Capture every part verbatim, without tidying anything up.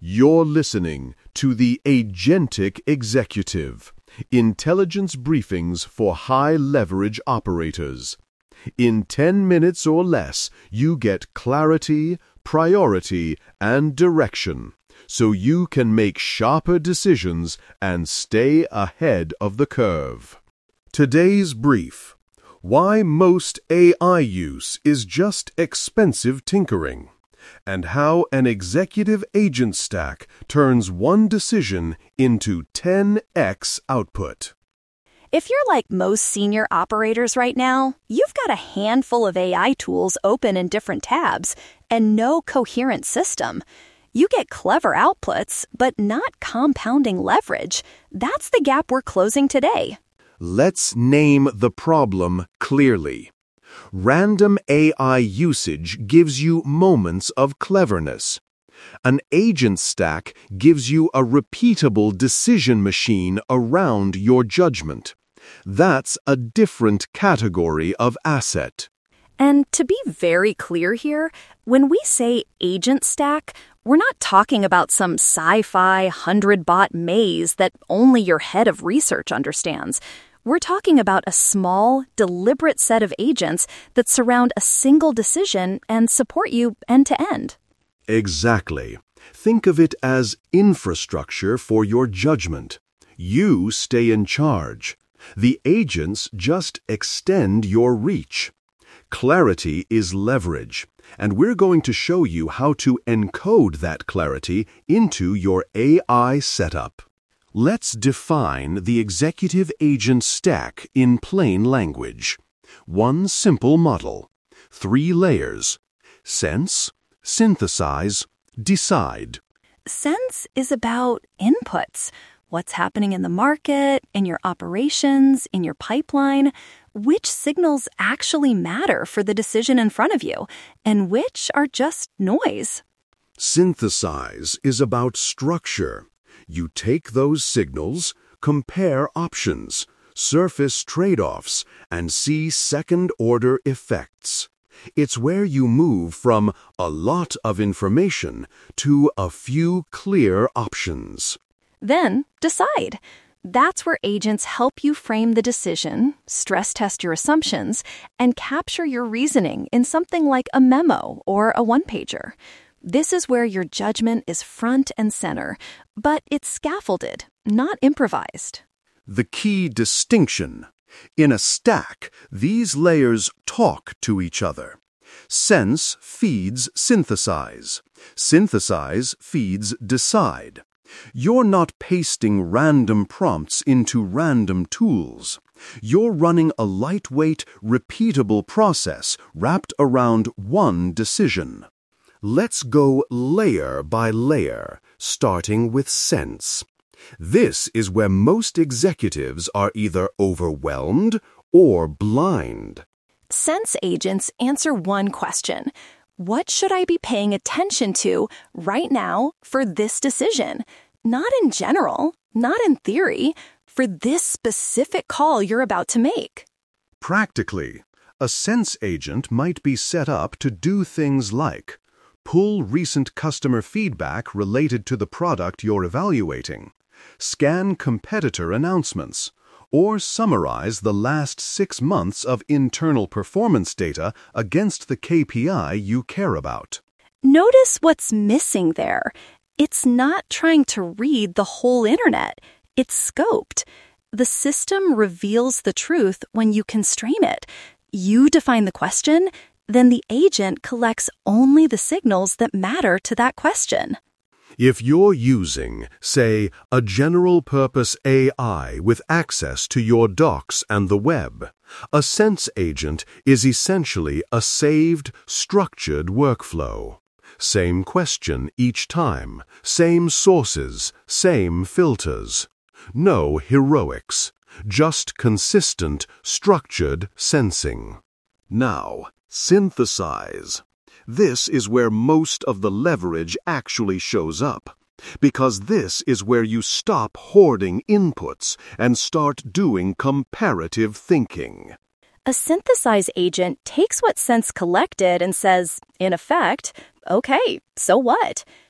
You're listening to the Agentic Executive, intelligence briefings for high-leverage operators. In ten minutes or less, you get clarity, priority, and direction, so you can make sharper decisions and stay ahead of the curve. Today's brief: why most A I use is just expensive tinkering, and how an executive agent stack turns one decision into ten x output. If you're like most senior operators right now, you've got a handful of A I tools open in different tabs and no coherent system. You get clever outputs, but not compounding leverage. That's the gap we're closing today. Let's name the problem clearly. Random A I usage gives you moments of cleverness. An agent stack gives you a repeatable decision machine around your judgment. That's a different category of asset. And to be very clear here, when we say agent stack, we're not talking about some sci-fi hundred-bot maze that only your head of research understands. We're talking about a small, deliberate set of agents that surround a single decision and support you end to end. Exactly. Think of it as infrastructure for your judgment. You stay in charge. The agents just extend your reach. Clarity is leverage, and we're going to show you how to encode that clarity into your A I setup. Let's define the executive agent stack in plain language. One simple model. Three layers. Sense, synthesize, decide. Sense is about inputs. What's happening in the market, in your operations, in your pipeline, which signals actually matter for the decision in front of you, and which are just noise. Synthesize is about structure. You take those signals, compare options, surface trade-offs, and see second-order effects. It's where you move from a lot of information to a few clear options. Then decide. That's where agents help you frame the decision, stress test your assumptions, and capture your reasoning in something like a memo or a one-pager. This is where your judgment is front and center, but it's scaffolded, not improvised. The key distinction: in a stack, these layers talk to each other. Sense feeds synthesize. Synthesize feeds decide. You're not pasting random prompts into random tools. You're running a lightweight, repeatable process wrapped around one decision. Let's go layer by layer, starting with sense. This is where most executives are either overwhelmed or blind. Sense agents answer one question: what should I be paying attention to right now for this decision? Not in general, not in theory, for this specific call you're about to make. Practically, a sense agent might be set up to do things like pull recent customer feedback related to the product you're evaluating, scan competitor announcements, or summarize the last six months of internal performance data against the K P I you care about. Notice what's missing there. It's not trying to read the whole internet. It's scoped. The system reveals the truth when you constrain it. You define the question, then the agent collects only the signals that matter to that question. If you're using, say, a general-purpose A I with access to your docs and the web, a sense agent is essentially a saved, structured workflow. Same question each time, same sources, same filters. No heroics, just consistent, structured sensing. Now, synthesize. This is where most of the leverage actually shows up, because this is where you stop hoarding inputs and start doing comparative thinking. A synthesize agent takes what Sense collected and says, in effect, okay, so what?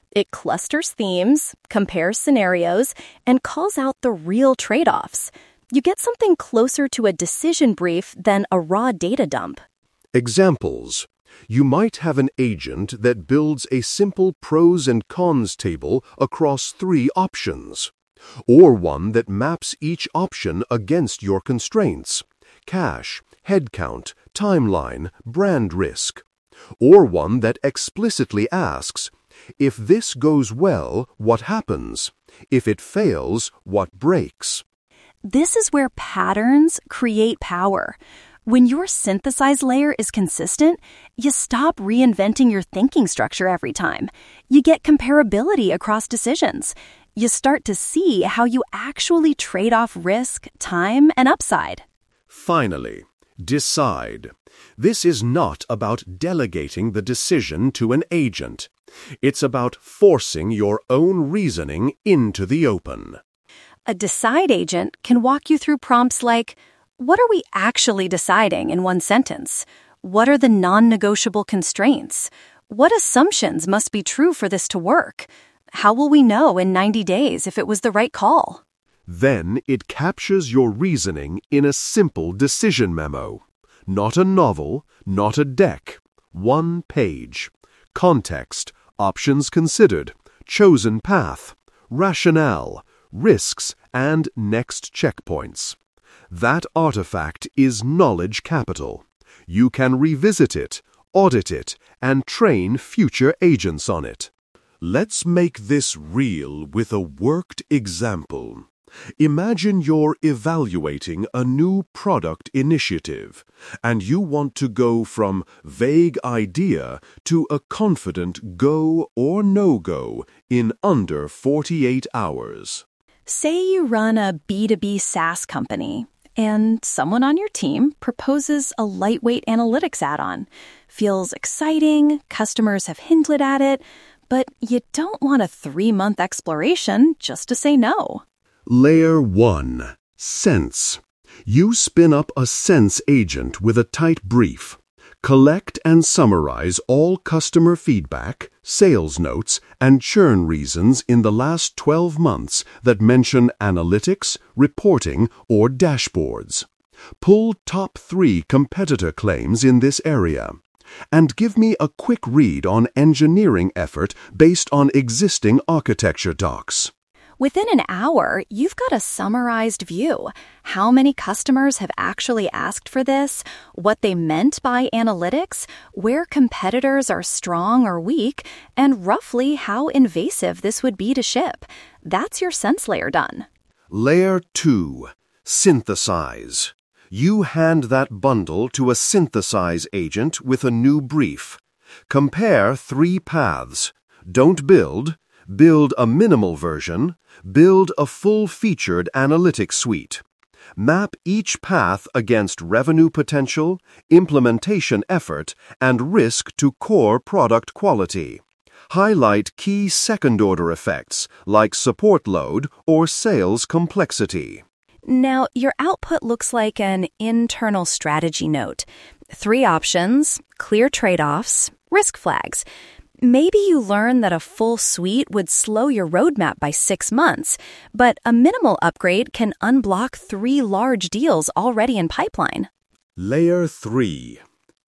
It clusters themes, compares scenarios, and calls out the real trade-offs. You get something closer to a decision brief than a raw data dump. Examples. You might have an agent that builds a simple pros and cons table across three options, or one that maps each option against your constraints: cash, headcount, timeline, brand risk, or one that explicitly asks, if this goes well, what happens? If it fails, what breaks? This is where patterns create power. When your synthesize layer is consistent, you stop reinventing your thinking structure every time. You get comparability across decisions. You start to see how you actually trade off risk, time, and upside. Finally, decide. This is not about delegating the decision to an agent. It's about forcing your own reasoning into the open. A decide agent can walk you through prompts like, what are we actually deciding in one sentence? What are the non-negotiable constraints? What assumptions must be true for this to work? How will we know in ninety days if it was the right call? Then it captures your reasoning in a simple decision memo. Not a novel, not a deck. One page. Context, options considered, chosen path, rationale, risks, and next checkpoints. That artifact is knowledge capital. You can revisit it, audit it, and train future agents on it. Let's make this real with a worked example. Imagine you're evaluating a new product initiative, and you want to go from vague idea to a confident go or no-go in under forty-eight hours. Say you run a B two B SaaS company, and someone on your team proposes a lightweight analytics add-on. Feels exciting, customers have hinted at it, but you don't want a three-month exploration just to say no. Layer one. Sense. You spin up a sense agent with a tight brief. Collect and summarize all customer feedback, sales notes, and churn reasons in the last twelve months that mention analytics, reporting, or dashboards. Pull top three competitor claims in this area. And give me a quick read on engineering effort based on existing architecture docs. Within an hour, you've got a summarized view. How many customers have actually asked for this, what they meant by analytics, where competitors are strong or weak, and roughly how invasive this would be to ship. That's your sense layer done. Layer two. Synthesize. You hand that bundle to a synthesize agent with a new brief. Compare three paths. Don't build. Build a minimal version. Build a full-featured analytics suite. Map each path against revenue potential, implementation effort, and risk to core product quality. Highlight key second-order effects like support load or sales complexity. Now, your output looks like an internal strategy note. Three options, clear trade-offs, risk flags. Maybe you learn that a full suite would slow your roadmap by six months, but a minimal upgrade can unblock three large deals already in pipeline. Layer three.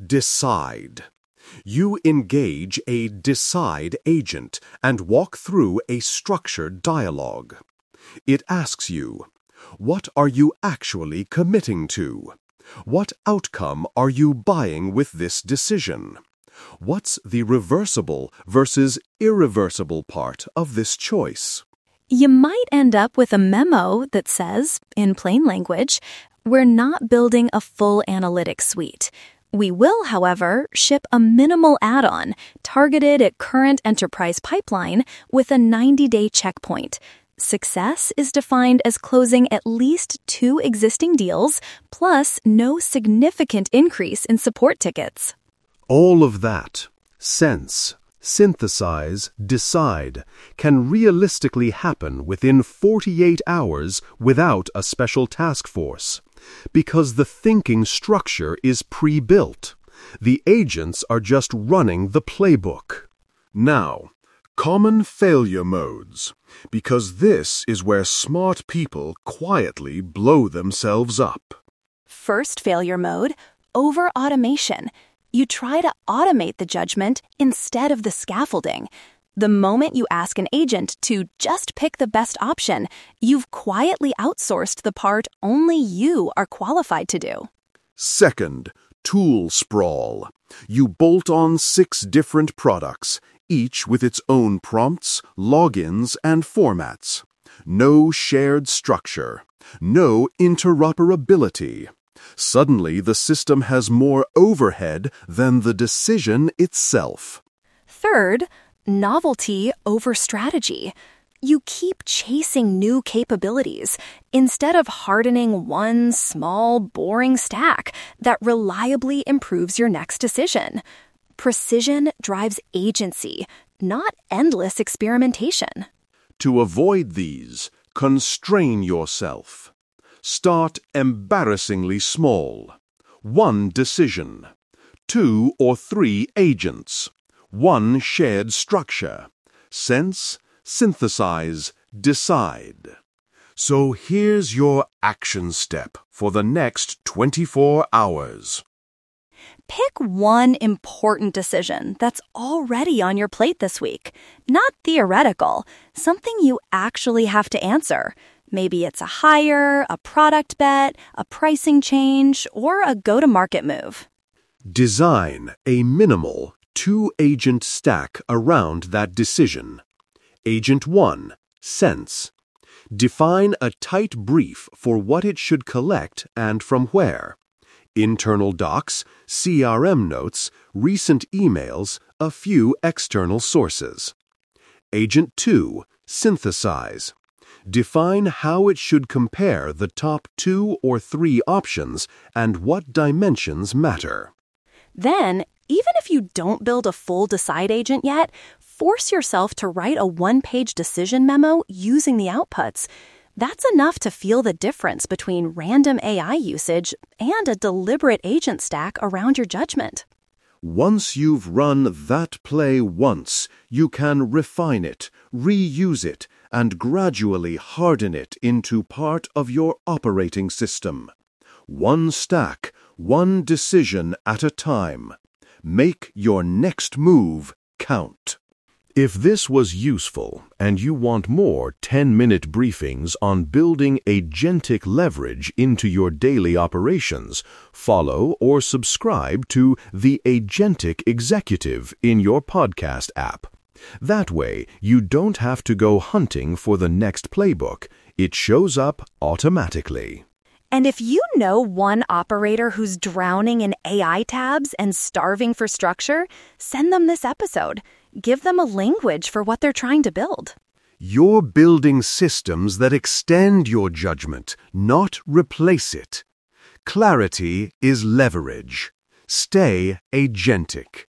Decide. You engage a decide agent and walk through a structured dialogue. It asks you, what are you actually committing to? What outcome are you buying with this decision? What's the reversible versus irreversible part of this choice? You might end up with a memo that says, in plain language, we're not building a full analytics suite. We will, however, ship a minimal add-on targeted at current enterprise pipeline with a ninety-day checkpoint. Success is defined as closing at least two existing deals plus no significant increase in support tickets. All of that, sense, synthesize, decide, can realistically happen within forty-eight hours without a special task force, because the thinking structure is pre-built. The agents are just running the playbook. Now, Common failure modes, because this is where smart people quietly blow themselves up. First failure mode, over-automation. You try to automate the judgment instead of the scaffolding. The moment you ask an agent to just pick the best option, you've quietly outsourced the part only you are qualified to do. Second, tool sprawl. You bolt on six different products, each with its own prompts, logins, and formats. No shared structure. No interoperability. Suddenly, the system has more overhead than the decision itself. Third, novelty over strategy. You keep chasing new capabilities instead of hardening one small, boring stack that reliably improves your next decision. Precision drives agency, not endless experimentation. To avoid these, constrain yourself. Start embarrassingly small. One decision. Two or three agents. One shared structure. Sense, synthesize, decide. So here's your action step for the next twenty-four hours. Pick one important decision that's already on your plate this week. Not theoretical, something you actually have to answer. Maybe it's a hire, a product bet, a pricing change, or a go-to-market move. Design a minimal two-agent stack around that decision. Agent one, sense. Define a tight brief for what it should collect and from where. Internal docs, C R M notes, recent emails, a few external sources. Agent two, synthesize. Define how it should compare the top two or three options and what dimensions matter. Then, even if you don't build a full Decide agent yet, force yourself to write a one-page decision memo using the outputs. That's enough to feel the difference between random A I usage and a deliberate agent stack around your judgment. Once you've run that play once, you can refine it, reuse it, and gradually harden it into part of your operating system. One stack, one decision at a time. Make your next move count. If this was useful and you want more ten-minute briefings on building agentic leverage into your daily operations, follow or subscribe to The Agentic Executive in your podcast app. That way, you don't have to go hunting for the next playbook. It shows up automatically. And if you know one operator who's drowning in A I tabs and starving for structure, send them this episode. Give them a language for what they're trying to build. You're building systems that extend your judgment, not replace it. Clarity is leverage. Stay agentic.